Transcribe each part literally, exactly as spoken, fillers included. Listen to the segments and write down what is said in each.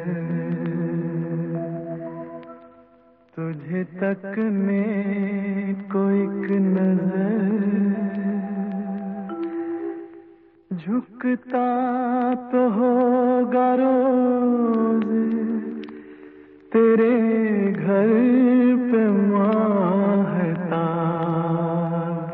तुझे तकने को एक नजर, झुकता तो होगा रोज तेरे घर पे माहताब।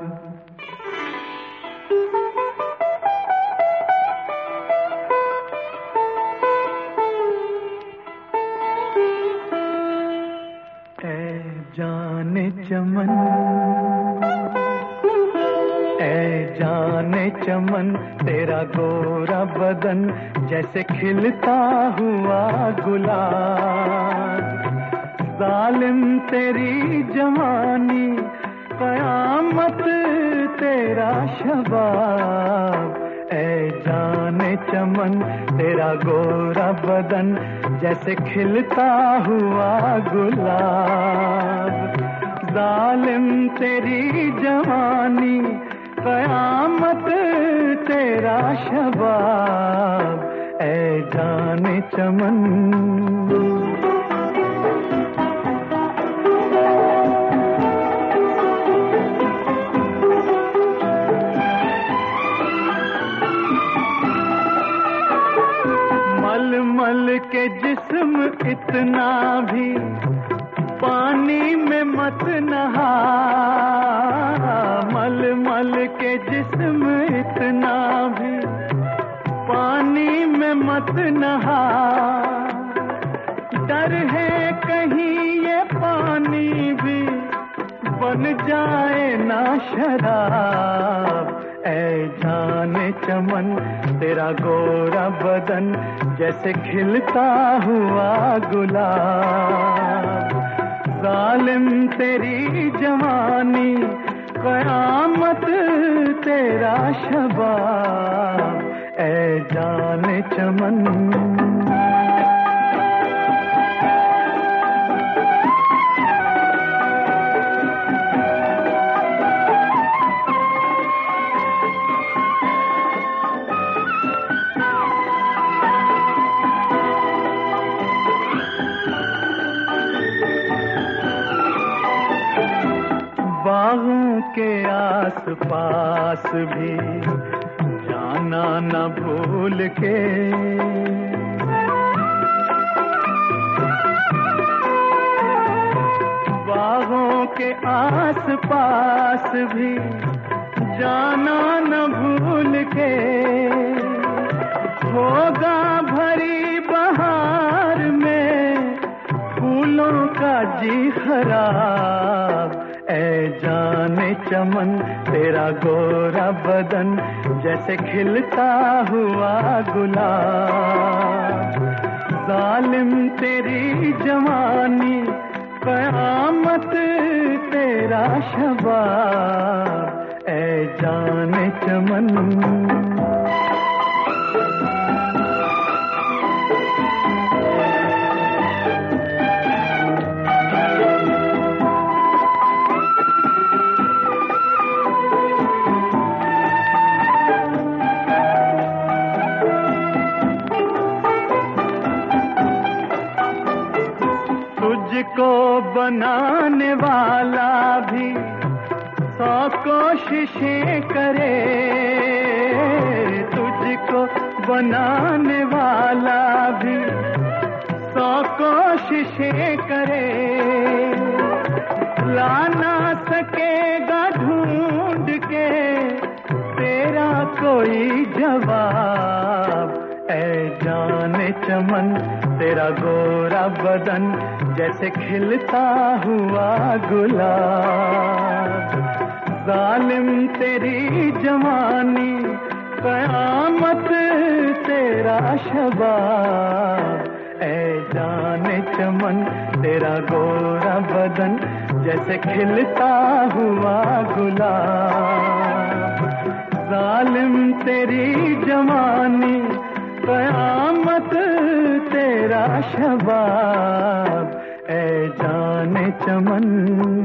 ऐ जाने चमन, ऐ जाने चमन, तेरा गोरा बदन जैसे खिलता हुआ गुलाब। जालिम तेरी जवानी, कयामत तेरा शबाब। ऐ जाने चमन, तेरा गोरा बदन जैसे खिलता हुआ गुलाब। जालिम तेरी जवानी, कयामत तेरा शबाब। ऐ जाने चमन, मल मल के जिस्म इतना भी पानी में मत नहा। मल मल के जिस्म इतना भी पानी में मत नहा। डर है कहीं ये पानी भी बन जाए ना शराब। ऐ जाने चमन, तेरा गोरा बदन जैसे खिलता हुआ गुलाब। जालिम तेरी जवानी, कयामत तेरा शबाब। ऐ जाने चमन, बागों के आस पास भी जाना न भूल के। बागों के आस पास भी जाना न भूल के। होगा भरी बहार में फूलों का जी खराब। ऐ जाने चमन, तेरा गोरा बदन जैसे खिलता हुआ गुलाब। जालिम तेरी जवानी, कयामत तेरा शबाब। ऐ जाने चमन, तुझको बनाने वाला भी सौ कोशिशें करे। तुझको बनाने वाला भी सौ कोशिशें करे। ला ना सकेगा ढूंढ के तेरा कोई जवाब। ऐ जाने चमन, तेरा गोरा बदन जैसे खिलता हुआ गुलाब। जालिम तेरी जवानी, कयामत तेरा शबाब। ऐ जाने चमन, तेरा गोरा बदन जैसे खिलता हुआ गुलाब। जालिम तेरी जवानी, कयामत तेरा शबाब। ऐ जाने चमन।